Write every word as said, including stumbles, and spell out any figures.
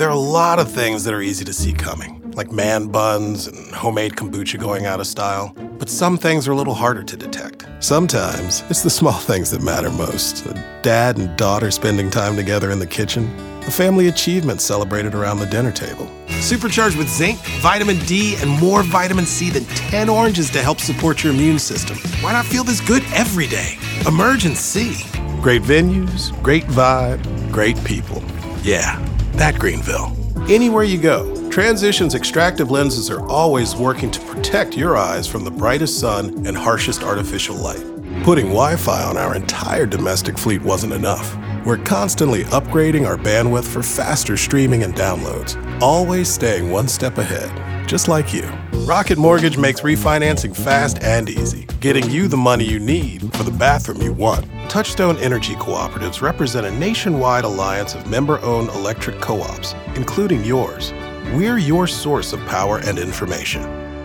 There are a lot of things that are easy to see coming, like man buns and homemade kombucha going out of style. But some things are a little harder to detect. Sometimes it's the small things that matter most. A dad and daughter spending time together in the kitchen. A family achievement celebrated around the dinner table. Supercharged with zinc, vitamin D, and more vitamin C than ten oranges to help support your immune system. Why not feel this good every day? Emergen-C. Great venues, great vibe, great people. Yeah, that Greenville. Anywhere you go, Transition's extractive lenses are always working to protect your eyes from the brightest sun and harshest artificial light. Putting Wi-Fi on our entire domestic fleet wasn't enough. We're constantly upgrading our bandwidth for faster streaming and downloads, always staying one step ahead, just like you. Rocket Mortgage makes refinancing fast and easy, getting you the money you need for the bathroom you want. Touchstone Energy Cooperatives represent a nationwide alliance of member-owned electric co-ops, including yours. We're your source of power and information.